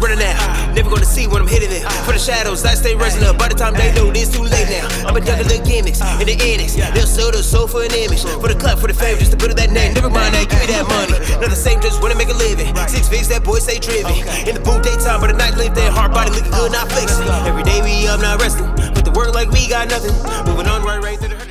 running out. Never gonna see when I'm hitting it. For the shadows, I stay rising up. By the time they know it's too late now. I'm a duck of the gimmicks in the annex. They'll sell the soul for an image. For the club, for the fame, just to put it that name. Never mind that, give me that money. Not the same, just wanna make a living. 6 figs, that boy stay driven. In the booth daytime, but at night live that hard body looking good, not flexing. Every day we up, not resting. But the work like we got nothing. Moving on right through the